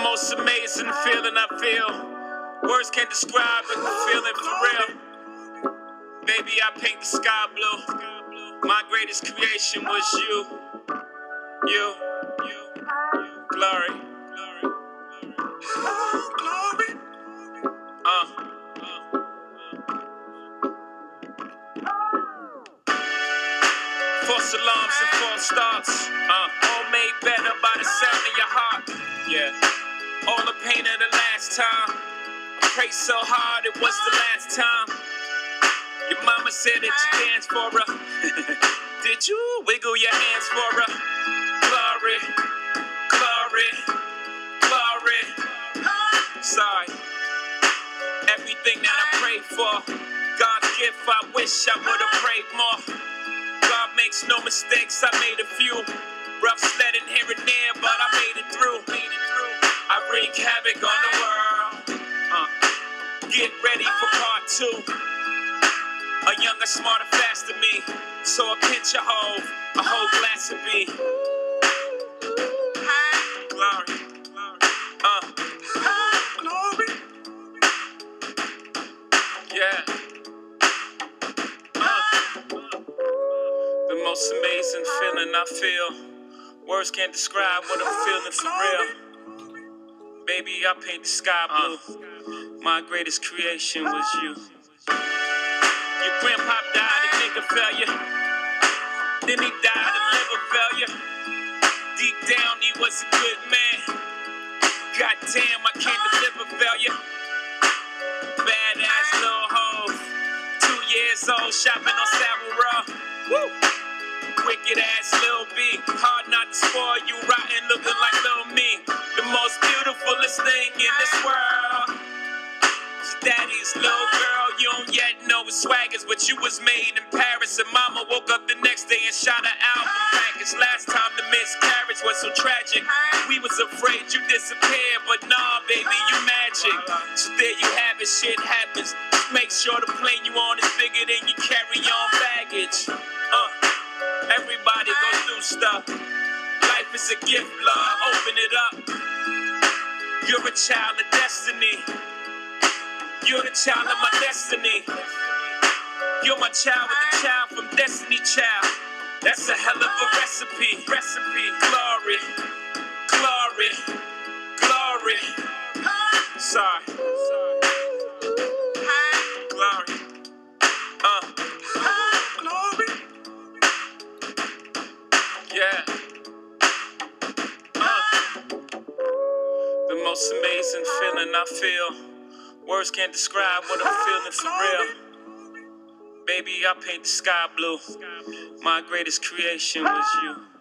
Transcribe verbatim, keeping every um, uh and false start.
most amazing feeling I feel. Words can't describe it, the feeling for real. Baby, I paint the sky blue. My greatest creation was you. You, you, you. Glory, glory, glory. Uh, uh, uh. False alarms and false starts. Uh, all made better by the sound of your heart. Yeah. All the pain of the last time. I prayed so hard it was the last time. Your mama said that you danced for her. Did you wiggle your hands for her? Glory, glory, glory. Sorry. Everything that I prayed for, God's gift, I wish I would have prayed more. God makes no mistakes, I made a few. Rough sledding here and there, but I made it through. Made it through. I wreak havoc on the world. Uh, get ready for part two. A younger, smarter, faster me. So a pinch of whole, a whole glass of me. Glory, glory, uh, glory. Yeah. Uh, the most amazing feeling I feel. Words can't describe what I'm feeling for real. Baby, I paint the sky blue. My greatest creation was you. Your grandpa died of liver failure. Then he died of liver failure. Deep down, he was a good man. Goddamn, I can't deliver failure. Badass little hoe. Two years old, shopping on Savile Row. Woo! Wicked ass Lil B. Hard not to spoil you, rotten looking like Lil Me. The most beautifulest thing in this world. Daddy's little girl, you don't yet know his swaggers, but you was made in Paris. And mama woke up the next day and shot her album package. Last time the miscarriage was so tragic. We was afraid you disappeared, but nah, baby, you magic. So there you have it, shit happens. Just make sure the plane you on is bigger than your carry-on baggage. Uh, everybody go through stuff. Life is a gift, love, open it up. You're a child of destiny. You're the child of my destiny. You're my child with a child from Destiny Child. That's a hell of a recipe. Recipe. Glory. Glory. Glory. Sorry. Glory. Uh. Glory. Yeah. Uh. The most amazing feeling I feel. Words can't describe what I'm feeling for real. Baby, I paint the sky blue. My greatest creation was you.